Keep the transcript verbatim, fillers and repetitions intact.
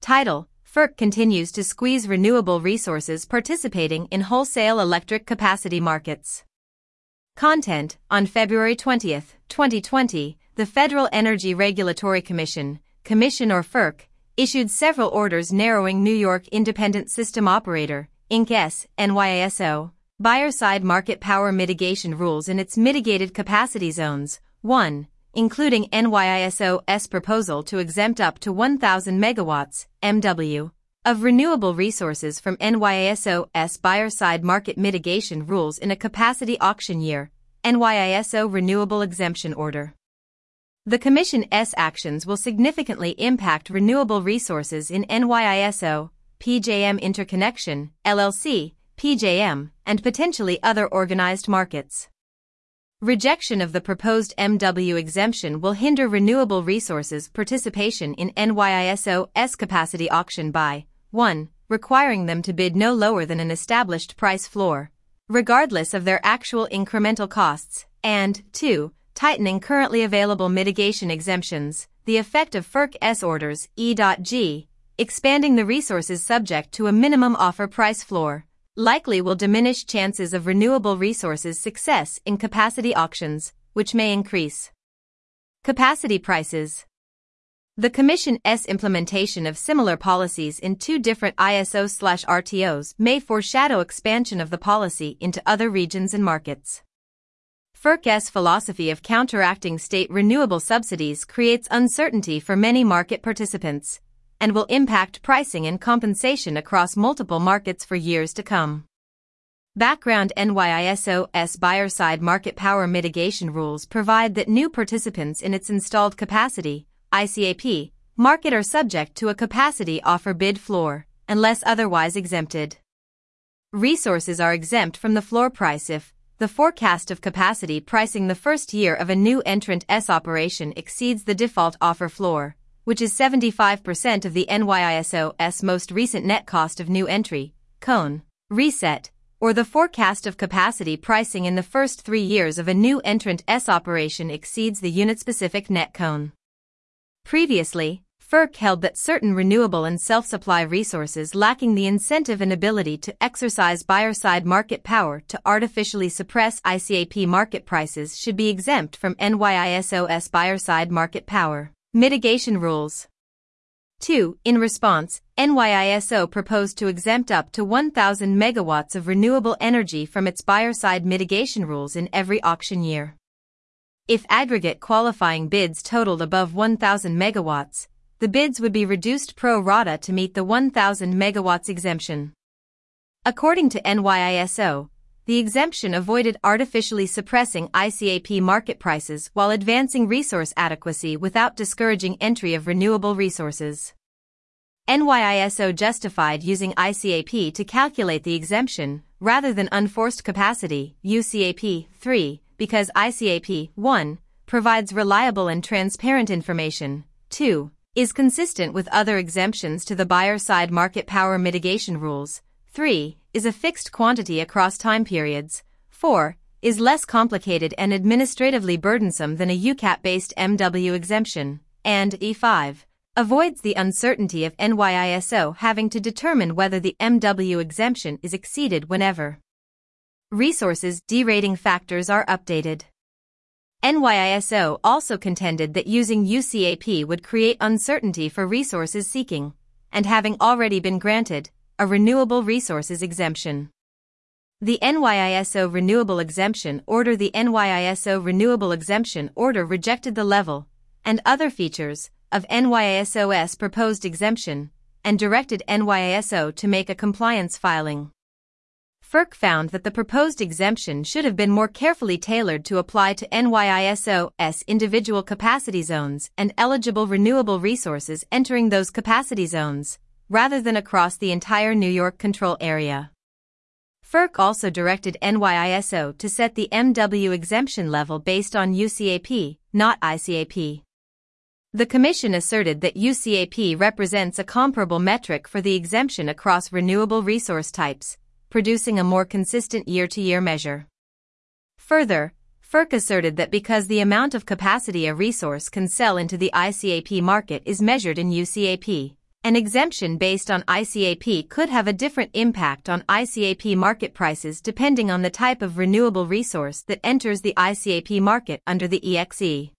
Title: F E R C continues to squeeze renewable resources participating in wholesale electric capacity markets. Content: On February twentieth, twenty twenty, the Federal Energy Regulatory Commission, Commission or F E R C, issued several orders narrowing New York Independent System Operator, Incorporated. N Y I S O, buyer-side market power mitigation rules in its mitigated capacity zones. one. Including N Y I S O's proposal to exempt up to one thousand megawatts, M W, of renewable resources from N Y I S O's buyer-side market mitigation rules in a capacity auction year, N Y I S O Renewable Exemption Order. The Commission's actions will significantly impact renewable resources in N Y I S O, P J M Interconnection, L L C, P J M, and potentially other organized markets. Rejection of the proposed M W exemption will hinder renewable resources participation in N Y I S O's capacity auction by one. Requiring them to bid no lower than an established price floor, regardless of their actual incremental costs, and two. Tightening currently available mitigation exemptions, the effect of F E R C's orders, E G, expanding the resources subject to a minimum offer price floor, likely will diminish chances of renewable resources success in capacity auctions, which may increase capacity prices. The Commission's implementation of similar policies in two different I S O/R T Os may foreshadow expansion of the policy into other regions and markets. F E R C's philosophy of counteracting state renewable subsidies creates uncertainty for many market participants, and will impact pricing and compensation across multiple markets for years to come. Background: N Y I S O's buyer-side market power mitigation rules provide that new participants in its installed capacity, I C A P, market are subject to a capacity offer bid floor, unless otherwise exempted. Resources are exempt from the floor price if the forecast of capacity pricing the first year of a new entrant's operation exceeds the default offer floor, which is seventy-five percent of the N Y I S O's most recent net cost of new entry, C O N, reset, or the forecast of capacity pricing in the first three years of a new entrant's operation exceeds the unit-specific net C O N. Previously, F E R C held that certain renewable and self-supply resources lacking the incentive and ability to exercise buyer-side market power to artificially suppress I C A P market prices should be exempt from N Y I S O's buyer-side market power mitigation rules. two. In response, N Y I S O proposed to exempt up to one thousand megawatts of renewable energy from its buyer-side mitigation rules in every auction year. If aggregate qualifying bids totaled above one thousand megawatts, the bids would be reduced pro rata to meet the one thousand megawatts exemption. According to N Y I S O, the exemption avoided artificially suppressing I C A P market prices while advancing resource adequacy without discouraging entry of renewable resources. N Y I S O justified using I C A P to calculate the exemption, rather than unforced capacity, U C A P, three, because I C A P, one, provides reliable and transparent information, two, is consistent with other exemptions to the buyer-side market power mitigation rules, three, is a fixed quantity across time periods, four, is less complicated and administratively burdensome than a U C A P-based M W exemption, and E five, avoids the uncertainty of N Y I S O having to determine whether the M W exemption is exceeded whenever resources derating factors are updated. N Y I S O also contended that using U C A P would create uncertainty for resources seeking, and having already been granted, a renewable resources exemption. The N Y I S O Renewable Exemption Order The N Y I S O Renewable Exemption Order rejected the level, and other features, of N Y I S O's proposed exemption, and directed N Y I S O to make a compliance filing. F E R C found that the proposed exemption should have been more carefully tailored to apply to N Y I S O's individual capacity zones and eligible renewable resources entering those capacity zones, rather than across the entire New York control area. F E R C also directed N Y I S O to set the M W exemption level based on U C A P, not I C A P. The Commission asserted that U C A P represents a comparable metric for the exemption across renewable resource types, producing a more consistent year-to-year measure. Further, F E R C asserted that because the amount of capacity a resource can sell into the I C A P market is measured in U C A P, An exemption based on I C A P could have a different impact on I C A P market prices depending on the type of renewable resource that enters the I C A P market under the E X E.